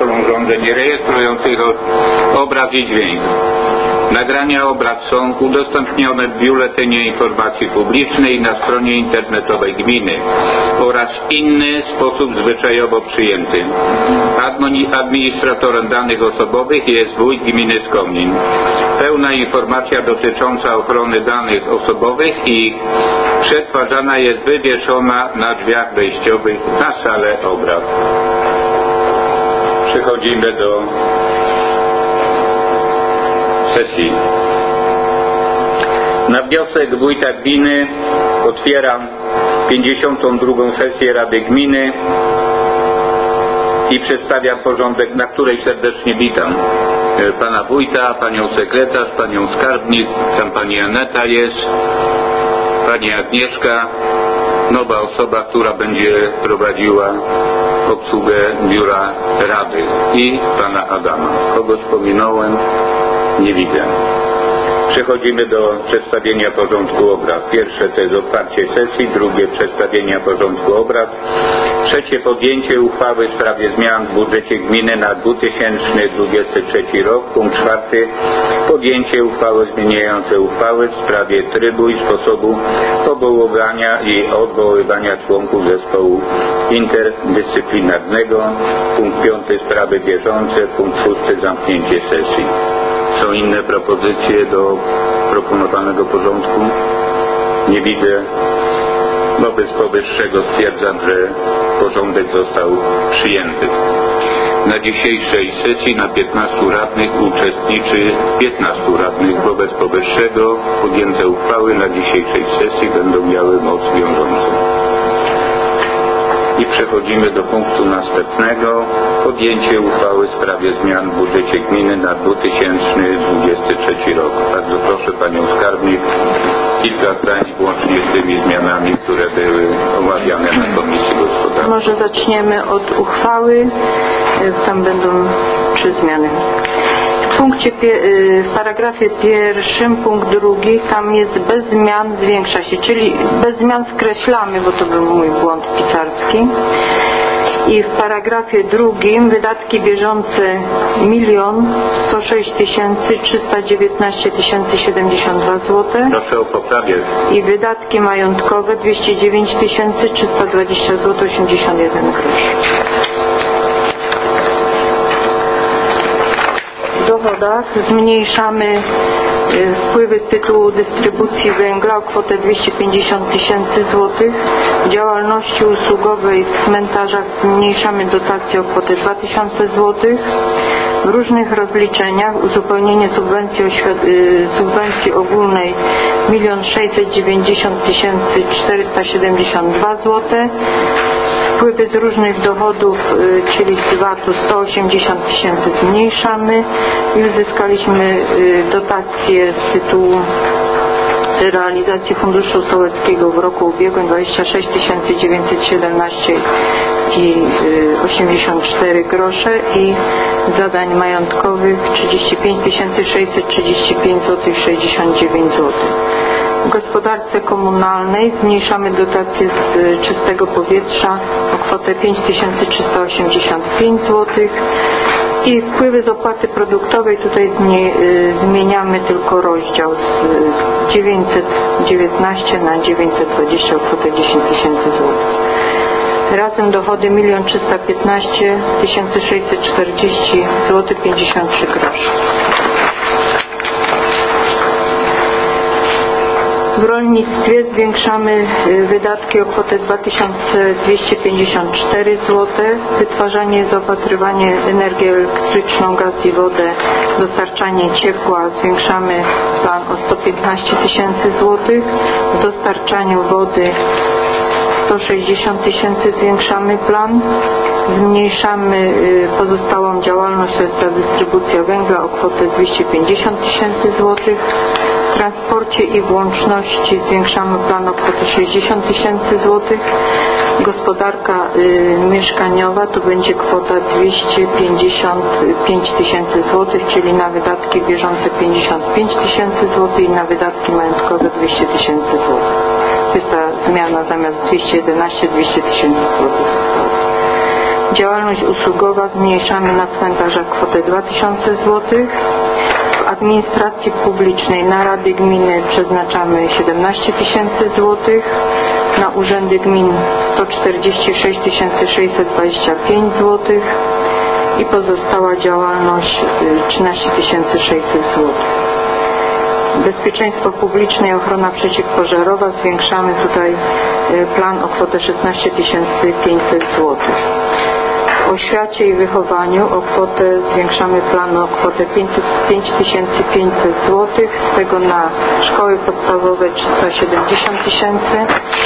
kontrolą urządzeń rejestrujących obraz i dźwięk. Nagrania obrad są udostępnione w Biuletynie Informacji Publicznej na stronie internetowej gminy oraz inny sposób zwyczajowo przyjęty. Administratorem danych osobowych jest wójt gminy Skomin. Pełna informacja dotycząca ochrony danych osobowych i ich przetwarzana jest wywieszona na drzwiach wejściowych na salę obrad. Przechodzimy do sesji. Na wniosek wójta gminy otwieram 52. sesję Rady Gminy i przedstawiam porządek, na której serdecznie witam pana wójta, panią sekretarz, panią skarbnik, tam pani Aneta jest, pani Agnieszka, nowa osoba, która będzie prowadziła obsługę biura Rady, i pana Adama. Kogoś pominąłem? Nie widzę. Przechodzimy do przedstawienia porządku obrad. Pierwsze to jest otwarcie sesji, drugie przedstawienia porządku obrad, trzecie podjęcie uchwały w sprawie zmian w budżecie gminy na 2023 rok, punkt czwarty podjęcie uchwały zmieniającej uchwały w sprawie trybu i sposobu powoływania i odwoływania członków zespołu interdyscyplinarnego, punkt piąty sprawy bieżące, punkt szósty zamknięcie sesji. Są inne propozycje do proponowanego porządku? Nie widzę. Wobec powyższego stwierdzam, że porządek został przyjęty. Na dzisiejszej sesji na 15 radnych uczestniczy 15 radnych. Wobec powyższego podjęte uchwały na dzisiejszej sesji będą miały moc wiążącą. I przechodzimy do punktu następnego. Podjęcie uchwały w sprawie zmian w budżecie gminy na 2023 rok. Bardzo proszę panią skarbnik, kilka zdań włącznie z tymi zmianami, które były omawiane na Komisji Gospodarczej. Może zaczniemy od uchwały. Tam będą 3 zmiany. W paragrafie pierwszym, punkt drugi, tam jest bez zmian zwiększa się, czyli bez zmian skreślamy, bo to był mój błąd pisarski. I w paragrafie drugim wydatki bieżące 1 106 319 072 zł. Proszę o poprawę. I wydatki majątkowe 209 320 zł 81 groszy. W dochodach zmniejszamy wpływy z tytułu dystrybucji węgla o kwotę 250 000 zł. W działalności usługowej w cmentarzach zmniejszamy dotację o kwotę 2000 zł. W różnych rozliczeniach uzupełnienie subwencji ogólnej 1 690 472 zł. Wpływy z różnych dochodów, czyli z VAT-u 180 000 zmniejszamy i uzyskaliśmy dotację z tytułu realizacji Funduszu Sołeckiego w roku ubiegłym 26 917 i 84 grosze i zadań majątkowych 35 635 zł i 69 zł. W gospodarce komunalnej zmniejszamy dotację z czystego powietrza o kwotę 5385 zł i wpływy z opłaty produktowej tutaj zmieniamy tylko rozdział z 919 na 920 o kwotę 10 000 zł. Razem dochody 1 315 640 zł 53 groszy. W rolnictwie zwiększamy wydatki o kwotę 2254 zł. Wytwarzanie, zaopatrywanie energią elektryczną, gaz i wodę, dostarczanie ciepła zwiększamy plan o 115 000 zł. W dostarczaniu wody 160 000 zwiększamy plan. Zmniejszamy pozostałą działalność, to jest ta dystrybucja węgla, o kwotę 250 000 zł. W transporcie i włączności zwiększamy plan o kwotę 60 000 zł. Gospodarka mieszkaniowa to będzie kwota 255 000 zł, czyli na wydatki bieżące 55 000 zł i na wydatki majątkowe 200 000 zł. To jest ta zmiana, zamiast 211 200 000 zł. Działalność usługowa zmniejszamy na cmentarzach kwotę 2000 zł. W administracji publicznej na Rady Gminy przeznaczamy 17 tysięcy złotych, na urzędy gmin 146 625 zł i pozostała działalność 13 600 zł. Bezpieczeństwo publiczne i ochrona przeciwpożarowa zwiększamy tutaj plan o kwotę 16 500 zł. W oświacie i wychowaniu o kwotę zwiększamy plan o kwotę 5500 zł, z tego na szkoły podstawowe 370 tysięcy,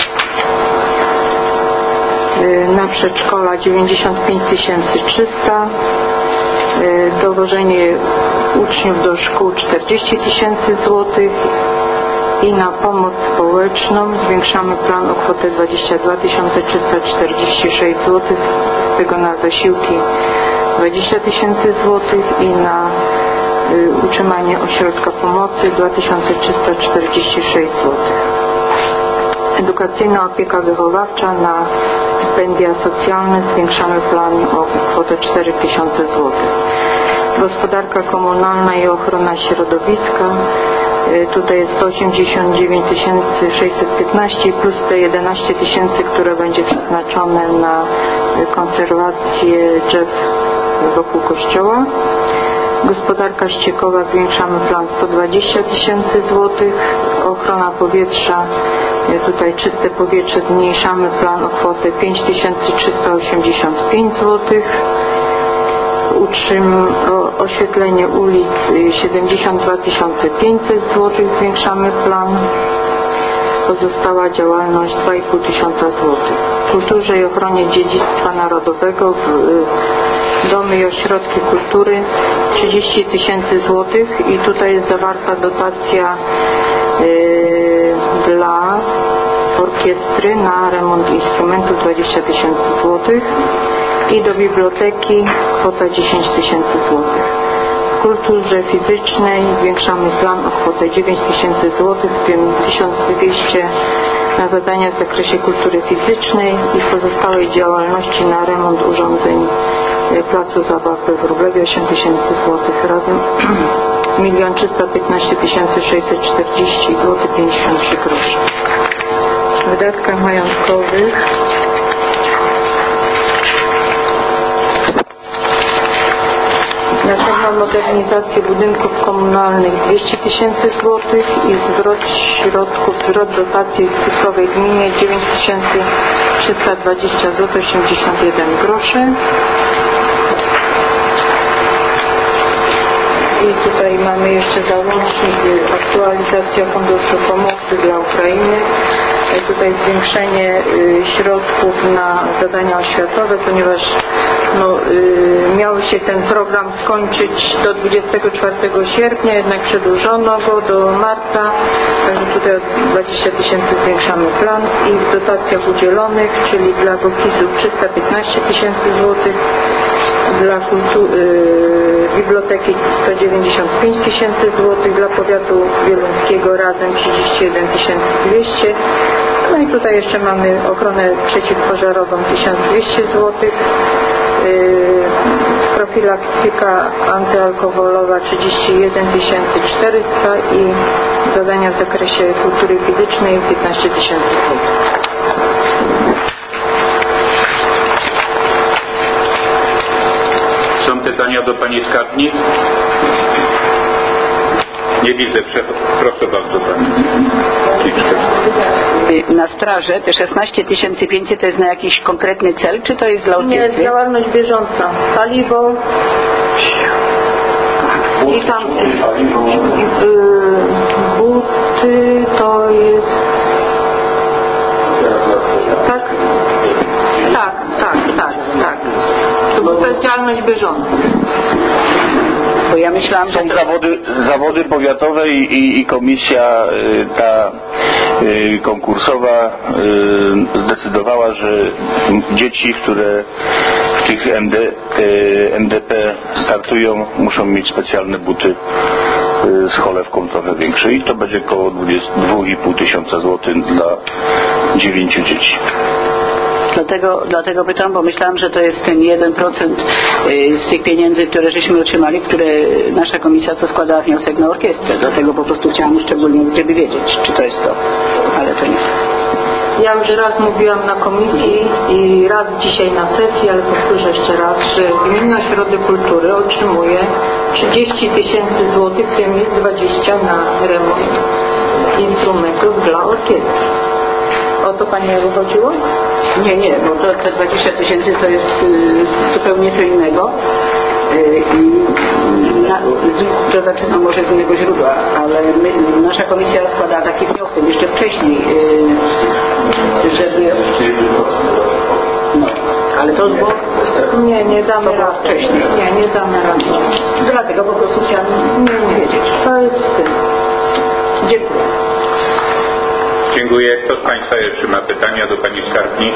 na przedszkola 95 300, dowożenie uczniów do szkół 40 tysięcy złotych i na pomoc społeczną zwiększamy plan o kwotę 22 346 zł, z tego na zasiłki 20 tysięcy złotych i na utrzymanie ośrodka pomocy 2346 zł. Edukacyjna opieka wychowawcza, na stypendia socjalne zwiększamy plan o kwotę 4000 zł. Gospodarka komunalna i ochrona środowiska, tutaj jest 189 615 plus te 11 tysięcy, które będzie przeznaczone na konserwację drzew wokół kościoła. Gospodarka ściekowa zwiększamy plan 120 tysięcy złotych. Ochrona powietrza, tutaj czyste powietrze, zmniejszamy plan o kwotę 5385 złotych. Oświetlenie ulic 72 500 zł zwiększamy plan. Pozostała działalność 2500 zł. W kulturze i ochronie dziedzictwa narodowego domy i ośrodki kultury 30 tysięcy złotych i tutaj jest zawarta dotacja dla orkiestry na remont instrumentów 20 tysięcy złotych i do biblioteki kwota 10 tysięcy złotych. W kulturze fizycznej zwiększamy plan o kwotę 9 tysięcy złotych, w tym 1200 na zadania w zakresie kultury fizycznej i pozostałej działalności na remont urządzeń placu zabaw we Wróblewie 8 tysięcy złotych, razem 1 315 640 zł 53 groszy. W wydatkach majątkowych na termomodernizację budynków komunalnych 200 tysięcy złotych i zwrot dotacji w cyfrowej gminie 9 320 zł 81 groszy. I tutaj mamy jeszcze załącznik aktualizacja funduszu pomocy dla Ukrainy. Tutaj zwiększenie środków na zadania oświatowe, ponieważ miał się ten program skończyć do 24 sierpnia, jednak przedłużono go do marca, także tutaj o 20 tysięcy zwiększamy plan i w dotacjach udzielonych, czyli dla GOKiS-u 315 tysięcy złotych, dla biblioteki 195 tysięcy złotych, dla powiatu wieluńskiego razem 31 200. No i tutaj jeszcze mamy ochronę przeciwpożarową 1200 złotych, profilaktyka antyalkoholowa 31 400 i zadania w zakresie kultury fizycznej 15 tysięcy złotych. Są pytania do Pani Skarbnik? Nie widzę. Proszę bardzo Pani. Na straży te 16 500 to jest na jakiś konkretny cel, czy to jest dla orkiestry? Nie, jest działalność bieżąca. Paliwo i tam buty to jest... Tak? Tak. To jest działalność bieżąca. Bo ja myślałam, że są zawody powiatowe i komisja ta konkursowa zdecydowała, że dzieci, które w tych MDP startują, muszą mieć specjalne buty z cholewką trochę większą i to będzie około 22,5 tysiąca złotych dla 9 dzieci. Dlatego pytam, bo myślałam, że to jest ten 1% z tych pieniędzy, które żeśmy otrzymali, które nasza komisja to składała wniosek na orkiestrę. Dlatego po prostu chciałam szczególnie gdyby wiedzieć, czy to jest to. Ale to nie. Ja już raz mówiłam na komisji i raz dzisiaj na sesji, ale powtórzę jeszcze raz, że Gminne Ośrodek Kultury otrzymuje 30 000 złotych, w tym jest 20 na remont instrumentów dla orkiestry. O to Pani chodziło? Nie, bo te 20 000 to jest zupełnie co innego. To zaczynam może z innego źródła, ale nasza komisja składała taki wniosek jeszcze wcześniej, żeby... No, ale to było... Nie damy rady. Wcześniej. Nie damy rady. Dlatego po prostu chciałam wiedzieć. To jest z tym. Dziękuję. Dziękuję. Kto z Państwa jeszcze ma pytania do Pani Skarbnik?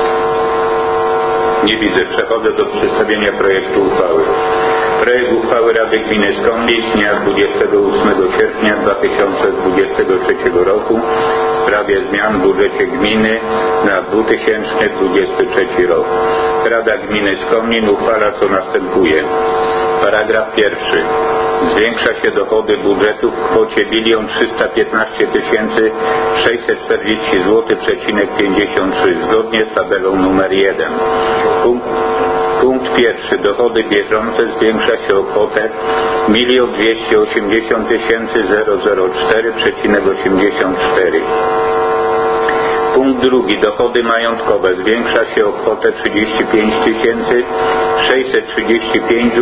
Nie widzę. Przechodzę do przedstawienia projektu uchwały. Projekt uchwały Rady Gminy Skomlin z dnia 28 sierpnia 2023 roku w sprawie zmian w budżecie gminy na 2023 rok. Rada Gminy Skomlin uchwala co następuje. Paragraf pierwszy. Zwiększa się dochody budżetu w kwocie 1 315 640 zł,53 zgodnie z tabelą numer 1. Punkt pierwszy. Dochody bieżące zwiększa się o kwotę 1 280 004,84. Punkt drugi. Dochody majątkowe zwiększa się o kwotę 35 635,69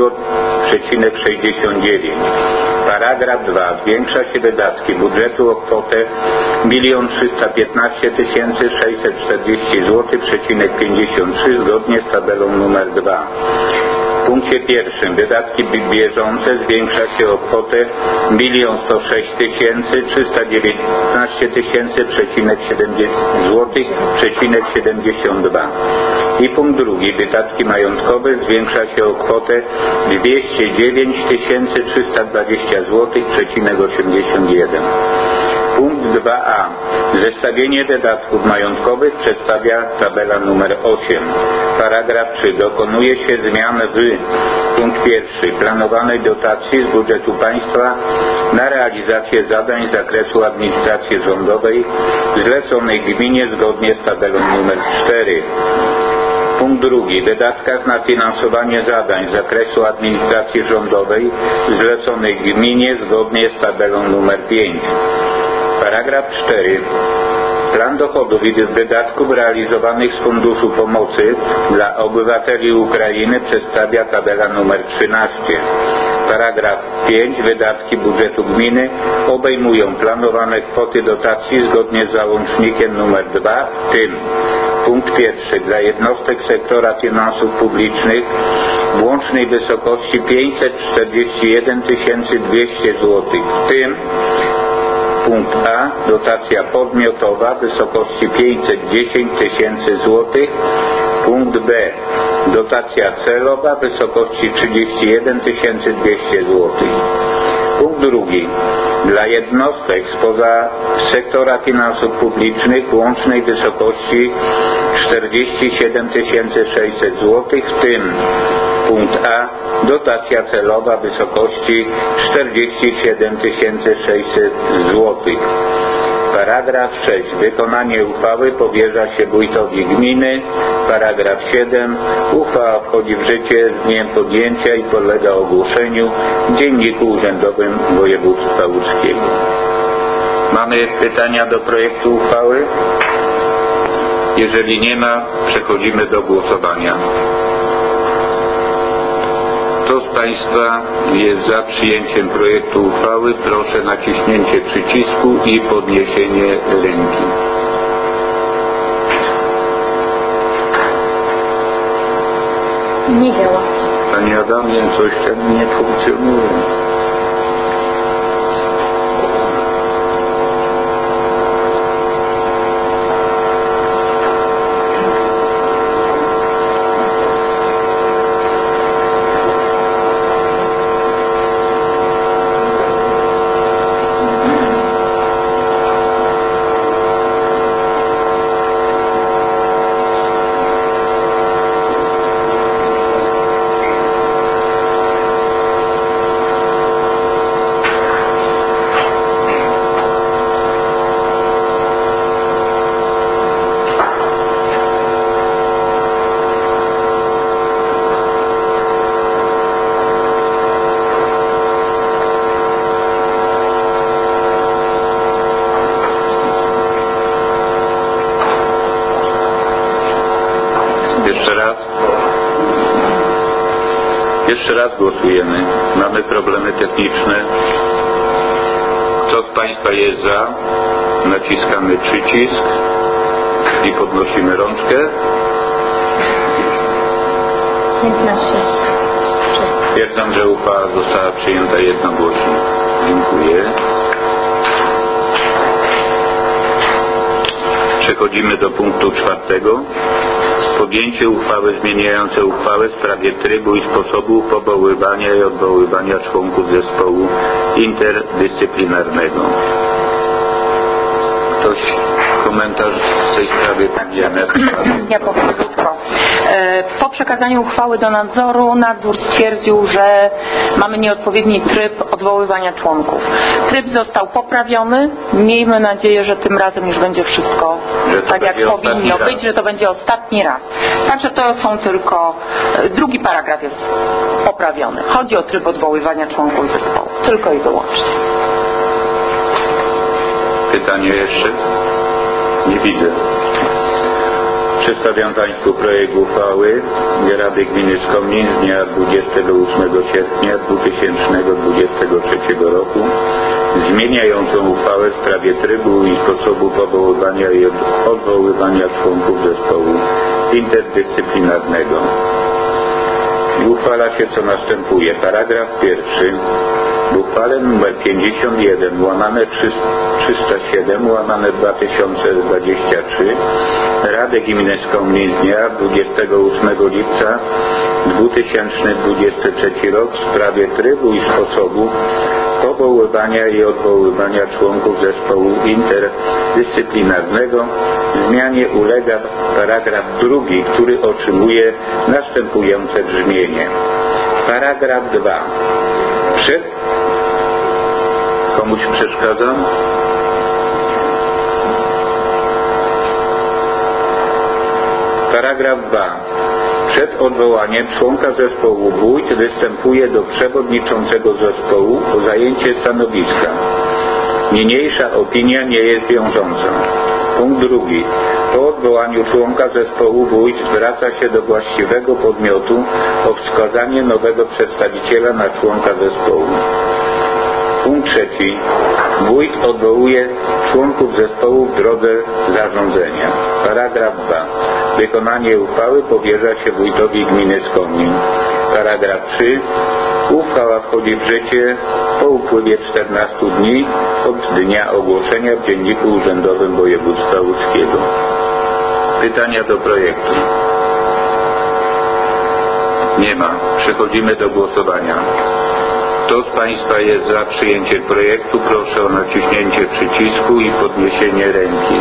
zł. Paragraf 2. Zwiększa się wydatki budżetu o kwotę 1 315 640 zł,53 zgodnie z tabelą numer 2. W punkcie pierwszym wydatki bieżące zwiększa się o kwotę 1 106 319 zł,72. I punkt drugi. Wydatki majątkowe zwiększa się o kwotę 209 320 zł,81. Punkt 2a. Zestawienie wydatków majątkowych przedstawia tabela numer 8. Paragraf 3. Dokonuje się zmian w punkt pierwszy. Planowanej dotacji z budżetu państwa na realizację zadań z zakresu administracji rządowej zleconej gminie zgodnie z tabelą numer 4. Punkt drugi. Wydatkach na finansowanie zadań z zakresu administracji rządowej zleconej gminie zgodnie z tabelą numer 5. Paragraf 4. Plan dochodów i wydatków realizowanych z Funduszu Pomocy dla obywateli Ukrainy przedstawia tabela numer 13. Paragraf 5. Wydatki budżetu gminy obejmują planowane kwoty dotacji zgodnie z załącznikiem numer 2, w tym punkt pierwszy dla jednostek sektora finansów publicznych w łącznej wysokości 541 200 zł, w tym punkt A. Dotacja podmiotowa w wysokości 510 000 zł. Punkt B. Dotacja celowa w wysokości 31 200 zł. Punkt drugi. Dla jednostek spoza sektora finansów publicznych w łącznej wysokości 47 600 zł, w tym punkt A. Dotacja celowa w wysokości 47 600 zł. Paragraf 6. Wykonanie uchwały powierza się wójtowi gminy. Paragraf 7. Uchwała wchodzi w życie z dniem podjęcia i podlega ogłoszeniu w Dzienniku Urzędowym Województwa Łódzkiego. Mamy pytania do projektu uchwały? Jeżeli nie ma, przechodzimy do głosowania. Kto z Państwa jest za przyjęciem projektu uchwały, proszę naciśnięcie przycisku i podniesienie ręki. Nie działa. Panie Adamie, coś tam nie funkcjonuje. Jeszcze raz głosujemy. Mamy problemy techniczne. Kto z Państwa jest za? Naciskamy przycisk i podnosimy rączkę. 15. Stwierdzam, że uchwała została przyjęta jednogłośnie. Dziękuję. Przechodzimy do punktu 4. Podjęcie uchwały zmieniającej uchwałę w sprawie trybu i sposobu powoływania i odwoływania członków zespołu interdyscyplinarnego. Ktoś komentarz w tej sprawie? Ja powiem krótko. Po przekazaniu uchwały do nadzoru, nadzór stwierdził, że mamy nieodpowiedni tryb odwoływania członków. Tryb został poprawiony. Miejmy nadzieję, że tym razem już będzie wszystko tak, jak powinno być, że to będzie ostatni raz. Także to są tylko... Drugi paragraf jest poprawiony. Chodzi o tryb odwoływania członków zespołu. Tylko i wyłącznie. Pytanie jeszcze? Nie widzę. Przedstawiam Państwu projekt uchwały Rady Gminy Skomlin z dnia 28 sierpnia 2023 roku zmieniającą uchwałę w sprawie trybu i sposobu powoływania i odwoływania członków zespołu interdyscyplinarnego. Uchwala się co następuje. Paragraf 1. W uchwale nr 51 łamane 307 łamane 2023 Rady Gminy Skomlin z dnia 28 lipca 2023 rok w sprawie trybu i sposobu powoływania i odwoływania członków zespołu interdyscyplinarnego zmianie ulega paragraf 2, który otrzymuje następujące brzmienie. Paragraf 2. Komuś przeszkadzam? Paragraf 2. Przed odwołaniem członka zespołu wójt występuje do przewodniczącego zespołu o zajęcie stanowiska. Niniejsza opinia nie jest wiążąca. Punkt 2. Po odwołaniu członka zespołu wójt zwraca się do właściwego podmiotu o wskazanie nowego przedstawiciela na członka zespołu. Punkt 3. Wójt odwołuje członków zespołu w drodze zarządzenia. Paragraf 2. Wykonanie uchwały powierza się wójtowi gminy Skomlin. Paragraf 3. Uchwała wchodzi w życie po upływie 14 dni od dnia ogłoszenia w Dzienniku Urzędowym Województwa Łódzkiego. Pytania do projektu? Nie ma. Przechodzimy do głosowania. Kto z Państwa jest za przyjęciem projektu, proszę o naciśnięcie przycisku i podniesienie ręki.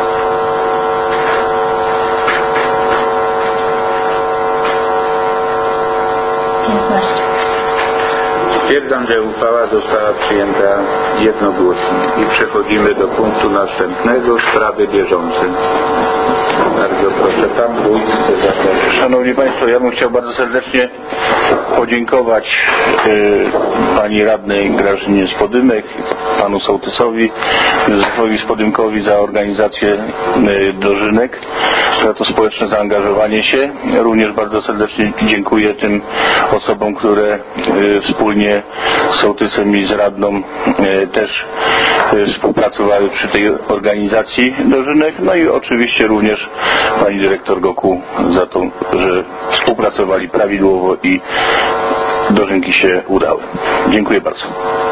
Stwierdzam, że uchwała została przyjęta jednogłośnie i przechodzimy do punktu następnego, sprawy bieżące. Bardzo proszę, Pan Wójt chce zabrać. Szanowni Państwo, ja bym chciał bardzo serdecznie podziękować Pani Radnej Grażynie Spodymek, Panu Sołtysowi Józefowi Spodymkowi za organizację dożynek, za to społeczne zaangażowanie się. Również bardzo serdecznie dziękuję tym osobom, które wspólnie z sołtysem i z radną też współpracowały przy tej organizacji dożynek. No i oczywiście również Pani Dyrektor Goku za to, że współpracowali prawidłowo i dożynki się udały. Dziękuję bardzo.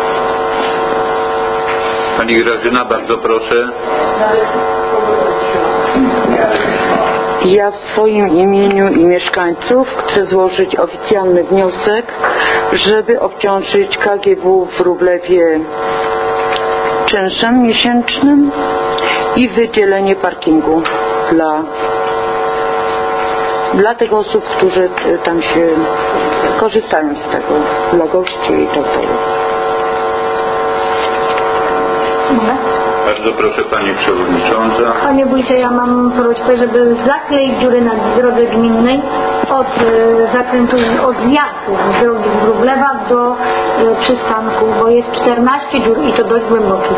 Pani Grażyna, bardzo proszę. Ja w swoim imieniu i mieszkańców chcę złożyć oficjalny wniosek, żeby obciążyć KGW w Wróblewie czynszem miesięcznym i wydzielenie parkingu dla tych osób, które tam się korzystają z tego, dla gości i tak dalej. Bardzo proszę Pani Przewodnicząca. Panie Wójcie, ja mam prośbę, żeby zakleić dziury na drodze gminnej od zakrętu, od zjazdu z drogi z Wróblewa do przystanku, bo jest 14 dziur i to dość głębokich.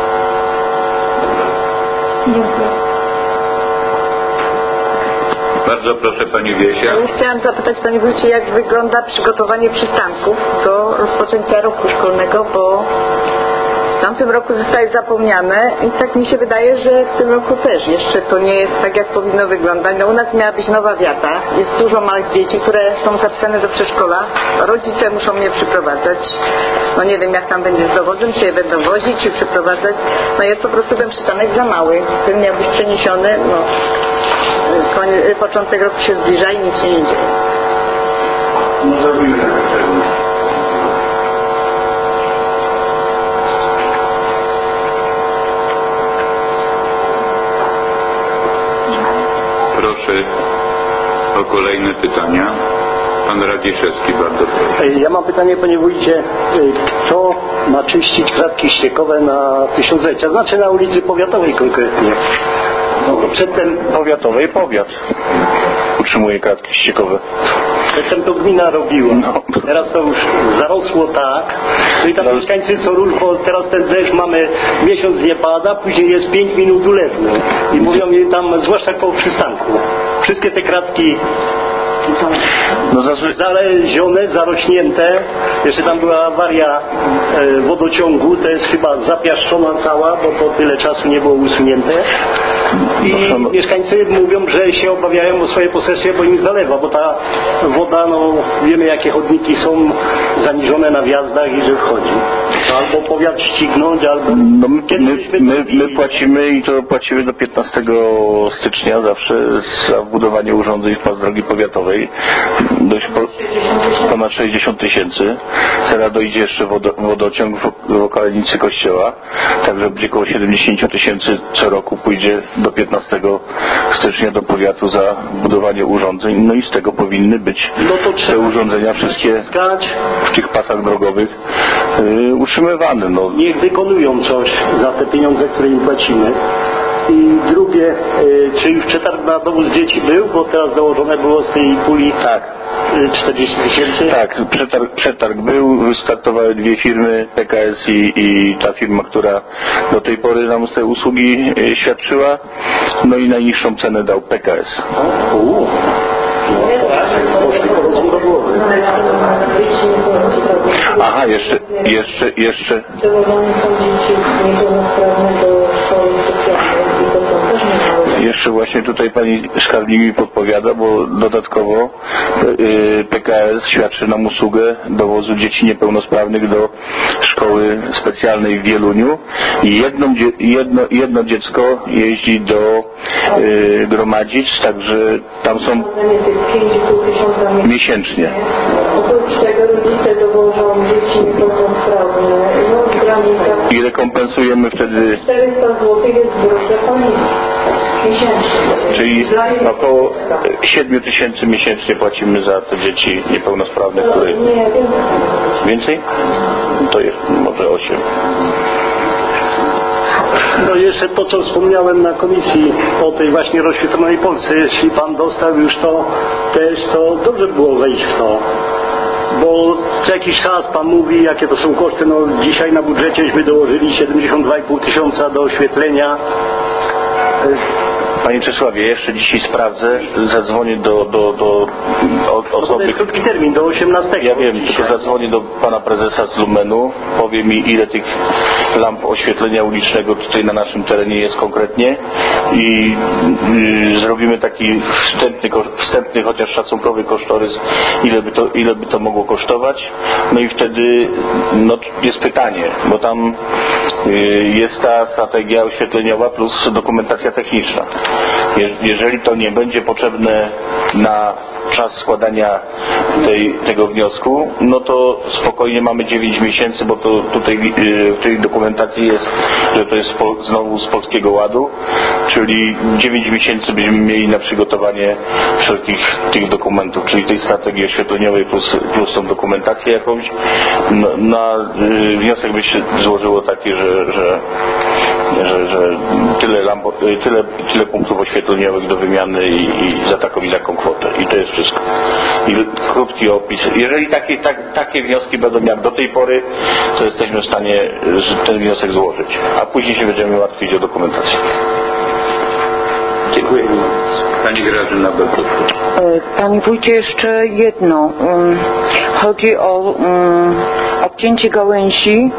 Dziękuję. Bardzo proszę pani Wiesia. Ja chciałam zapytać Panie Wójcie, jak wygląda przygotowanie przystanków do rozpoczęcia roku szkolnego, bo w tamtym roku zostaje zapomniane i tak mi się wydaje, że w tym roku też jeszcze to nie jest tak, jak powinno wyglądać. No u nas miała być nowa wiata, jest dużo małych dzieci, które są zapisane do przedszkola, rodzice muszą mnie przyprowadzać. No nie wiem, jak tam będzie z dowodem, czy je będą wozić, czy przyprowadzać. No jest po prostu ten przystanek za mały, który miał być przeniesiony, no początek roku się zbliża i nic się nie dzieje. No zrobimy tak. Proszę o kolejne pytania. Pan Radziszewski, bardzo proszę. Ja mam pytanie, panie wójcie, kto ma czyścić klatki ściekowe na tysiąclecia? Znaczy na ulicy Powiatowej konkretnie. No, przedtem powiatowej powiat utrzymuje klatki ściekowe. Przedtem to gmina robiła. No. Teraz to już zarosło tak. No i tam mieszkańcy co rusz, bo teraz ten deszcz mamy, miesiąc nie pada, później jest 5 minut ulewny. I mówią mi tam, zwłaszcza koło przystanku, wszystkie te kratki No zalezione, zarośnięte. Jeszcze tam była awaria wodociągu, to jest chyba zapiaszczona cała, bo to tyle czasu nie było usunięte. I mieszkańcy mówią, że się obawiają o swoje posesje, bo im zalewa, bo ta woda, no wiemy jakie chodniki są zaniżone na wjazdach i że wchodzi. Albo powiat ścignąć, albo... No my płacimy i to płacimy do 15 stycznia zawsze za budowanie urządzeń w pas drogi powiatowej. Ponad 60 000. Teraz dojdzie jeszcze wodociąg w okalenicy kościoła, także będzie około 70 000 co roku pójdzie do 15 stycznia do powiatu za budowanie urządzeń. No i z tego powinny być te urządzenia wszystkie w tych pasach drogowych utrzymywane. No. Niech wykonują coś za te pieniądze, które im płacimy. I drugie, czy już przetarg na dowóz dzieci był, bo teraz dołożone było z tej puli 40 000? Tak, przetarg był, wystartowały dwie firmy, PKS i ta firma, która do tej pory nam te usługi świadczyła, no i najniższą cenę dał PKS. Aha, jeszcze jeszcze właśnie tutaj pani skarbnik mi podpowiada, bo dodatkowo PKS świadczy nam usługę dowozu dzieci niepełnosprawnych do szkoły specjalnej w Wieluniu i jedno dziecko jeździ do Gromadzic, także tam są miesięcznie. Oprócz tego rodzice dowożą dzieci niepełnosprawne. I rekompensujemy wtedy 400 zł jest grosze miesięcznie. Czyli około 7 000 miesięcznie płacimy za te dzieci niepełnosprawne, które... Nie, Więcej? To jest może 8. No jeszcze to, co wspomniałem na komisji o tej właśnie rozświetlonej Polsce, jeśli pan dostał już to też, to dobrze było wejść w to. Bo co jakiś czas pan mówi, jakie to są koszty. No dzisiaj na budżecieśmy dołożyli 72,5 tysiąca do oświetlenia. Panie Czesławie, jeszcze dzisiaj sprawdzę, zadzwonię do osoby... To jest krótki termin, do 18. Ja wiem, tylko zadzwonię do pana prezesa z Lumenu, powie mi, ile tych lamp oświetlenia ulicznego tutaj na naszym terenie jest konkretnie i zrobimy taki wstępny chociaż szacunkowy kosztorys, ile by to mogło kosztować. No i wtedy jest pytanie, bo tam jest ta strategia oświetleniowa plus dokumentacja techniczna. Jeżeli to nie będzie potrzebne na czas składania tego wniosku, no to spokojnie mamy 9 miesięcy, bo to tutaj w tej dokumentacji jest, że to jest znowu z Polskiego Ładu, czyli 9 miesięcy byśmy mieli na przygotowanie wszelkich tych dokumentów, czyli tej strategii oświetleniowej plus tą dokumentację jakąś. Na wniosek by się złożyło taki, że tyle punktów oświetleniowych do wymiany i za taką i taką kwotę. I to jest wszystko. I krótki opis. Jeżeli takie wnioski będą jak do tej pory, to jesteśmy w stanie ten wniosek złożyć. A później się będziemy martwić o dokumentację. Dziękuję. Pani Grażyna Bełkowska. Panie wójcie, jeszcze jedno. Chodzi o obcięcie gałęzi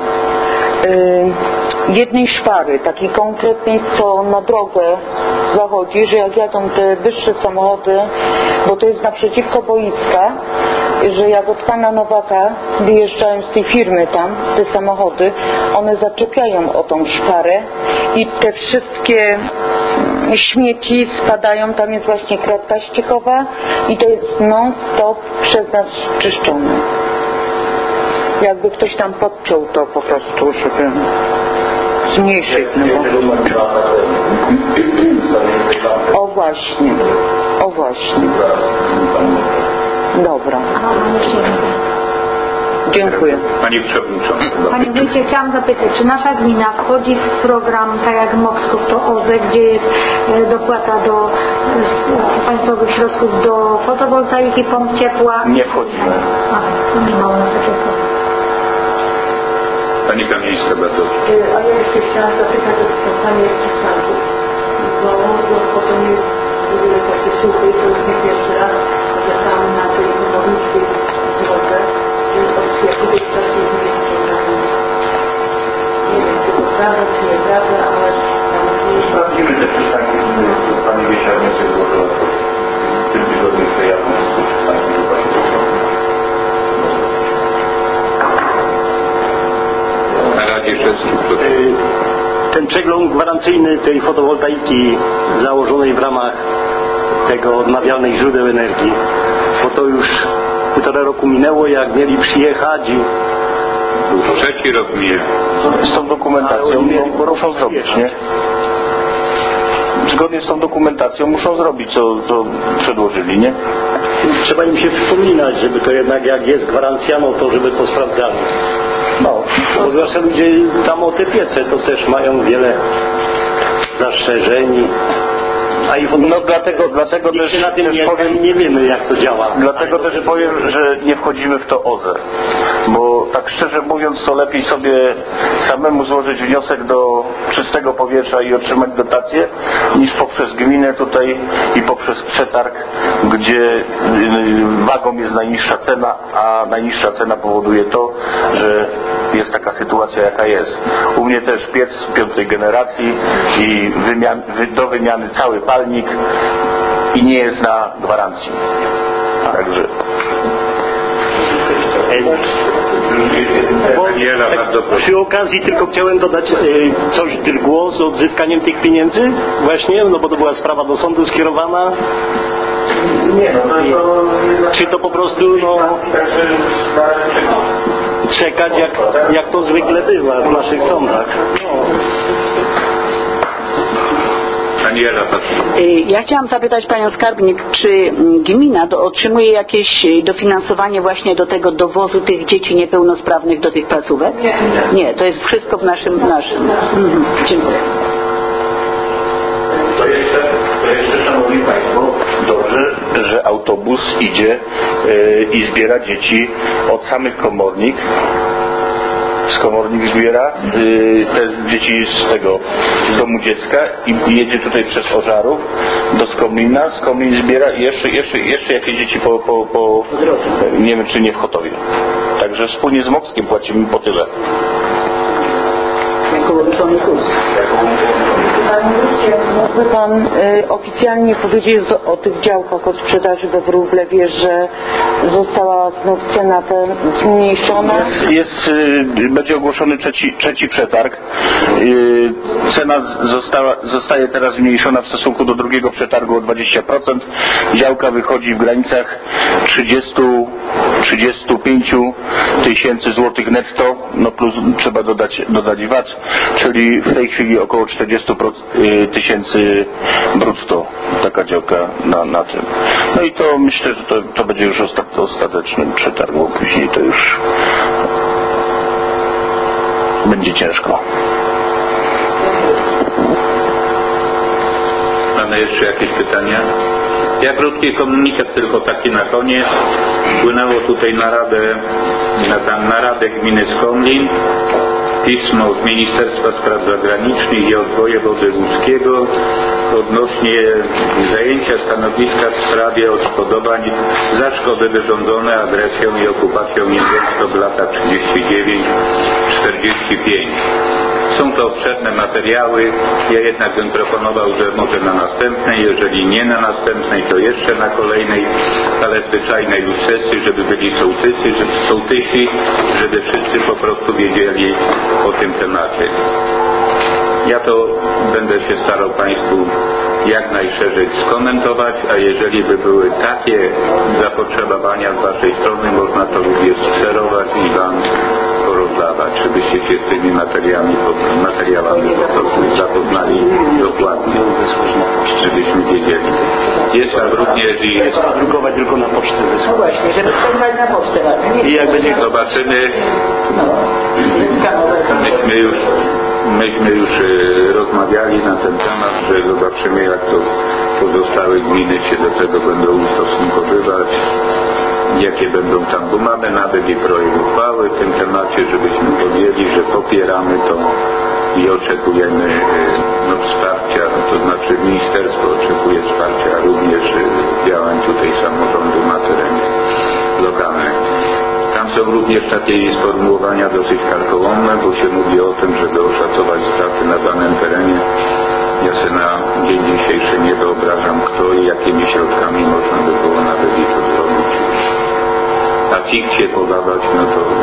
jednej szpary, takiej konkretnej, co na drogę zachodzi, że jak jadą te wyższe samochody, bo to jest naprzeciwko boiska, że jak od pana Nowaka wyjeżdżają z tej firmy tam, te samochody, one zaczepiają o tą szparę i te wszystkie śmieci spadają, tam jest właśnie kratka ściekowa i to jest non-stop przez nas czyszczone. Jakby ktoś tam podciął to po prostu, żeby zmniejszyć. No bo... O właśnie. Dobra. Dziękuję. Pani Przewodnicząca. Panie Wójcie, chciałam zapytać, czy nasza gmina wchodzi w program, tak jak Moksków, to OZE, gdzie jest dopłata do państwowych środków do fotowoltaiki, pomp ciepła? Nie wchodzimy. Nie ma u nas takiego. Pani Kamińska bardzo. A ja jeszcze chciałam zapytać o spotkanie przystanków, bo to nie jest w ogóle takie suchy, to już nie pierwszy raz, że tam na tej budowniczej drodze, że od jakiegoś czasu jest niewyciągane. Nie wiem, czy to prawda, czy nieprawda, ale tam jest... Sprawdzimy te przystanki, pani Wiesiarnicy złożyła w tym tygodniu przejadą z przystanki do pani. Na Radzie Szewczuk. Ten przegląd gwarancyjny tej fotowoltaiki założonej w ramach tego odnawialnych źródeł energii, bo to już 1,5 roku minęło, jak mieli przyjechać i... Trzeci rok mija. Z tą dokumentacją bo muszą zrobić, nie? Zgodnie z tą dokumentacją muszą zrobić, co przedłożyli, nie? Trzeba im się przypominać, żeby to jednak jak jest gwarancja, no to żeby to sprawdzali. No, bo zwłaszcza ludzie tam o te piece to też mają wiele zastrzeżeń. A i no dlatego też na tym powiem, nie wiemy, jak to działa. Dlatego też powiem, że nie wchodzimy w to OZE. Bo tak szczerze mówiąc, to lepiej sobie samemu złożyć wniosek do czystego powietrza i otrzymać dotację, niż poprzez gminę tutaj i poprzez przetarg, gdzie wagą jest najniższa cena, a najniższa cena powoduje to, że jest taka sytuacja, jaka jest. U mnie też piec 5. generacji i do wymiany cały palnik i nie jest na gwarancji. Także przy okazji tylko chciałem dodać coś drgło z odzyskaniem tych pieniędzy właśnie, no bo to była sprawa do sądu skierowana. nie, Czy to po prostu czekać jak to zwykle bywa w naszych sądach. Ja chciałam zapytać panią skarbnik, czy gmina otrzymuje jakieś dofinansowanie właśnie do tego dowozu tych dzieci niepełnosprawnych do tych placówek? Nie, to jest wszystko w naszym. Dziękuję. To jeszcze szanowni państwo, dobrze, że autobus idzie i zbiera dzieci od samych komornik. Z komornik zbiera te dzieci z domu dziecka i jedzie tutaj przez Ożarów do Skomlina, Skomlin zbiera i jeszcze jakieś dzieci po nie wiem czy nie w Chotowie. Także wspólnie z Mokskiem płacimy po tyle. Jako łączony kurs. Mógłby pan oficjalnie powiedzieć o tych działkach od sprzedaży we Wróblewie, że została znów cena zmniejszona? Będzie ogłoszony trzeci przetarg. Cena zostaje teraz zmniejszona w stosunku do drugiego przetargu o 20%. Działka wychodzi w granicach 35 tysięcy złotych netto, no plus trzeba dodać VAT, czyli w tej chwili około 40 tysięcy brutto taka działka na tym. No i to myślę, że to będzie już ostateczny przetarg, bo później to już będzie ciężko. Mamy jeszcze jakieś pytania? Ja krótki komunikat tylko taki na koniec. Wpłynęło tutaj na Radę Gminy Skomlin pismo z Ministerstwa Spraw Zagranicznych i od wojewody łódzkiego odnośnie zajęcia stanowiska w sprawie odszkodowań za szkody wyrządzone agresją i okupacją niemiecką w latach 39-45. Są to obszerne materiały. Ja jednak bym proponował, że może na następnej, jeżeli nie na następnej, to jeszcze na kolejnej, ale zwyczajnej już sesji, żeby byli sołtysi, żeby wszyscy po prostu wiedzieli o tym temacie. Ja to będę się starał Państwu jak najszerzej skomentować, a jeżeli by były takie zapotrzebowania z Waszej strony, można to również skserować i Wam porozdawać, żebyście się z tymi materiałami po prostu zapoznali dokładnie, żebyśmy wiedzieli. Jest tam również i... Jest to drukować tylko na pocztę wysłać. Właśnie, żeby wysłać na pocztę. I jak będzie... Zobaczymy. Myśmy już rozmawiali na ten temat, że zobaczymy, jak to pozostałe gminy się do tego będą ustosunkowywać, jakie będą tam, bo mamy nawet i projekt uchwały w tym temacie, żebyśmy powiedzieli, że popieramy to i oczekujemy wsparcia, to znaczy ministerstwo oczekuje wsparcia również działań tutaj samorządu na terenie lokalnym. Tam są również takie sformułowania dosyć karkołomne, bo się mówi o tym, żeby oszacować straty na danym terenie. Ja sobie na dzień dzisiejszy nie wyobrażam, kto i jakimi środkami można by było nawet i to zrobić. A fikcję podawać, no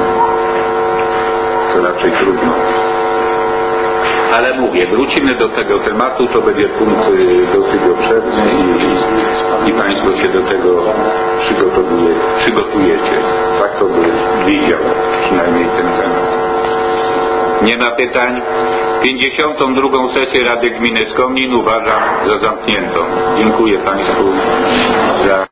to raczej trudno. Ale mówię, wrócimy do tego tematu, to będzie punkt dosyć obszerny i Państwo się do tego przygotujecie. Tak to by widział przynajmniej ten temat. Nie ma pytań. 52. sesję Rady Gminy Skomin uważam za zamkniętą. Dziękuję Państwu za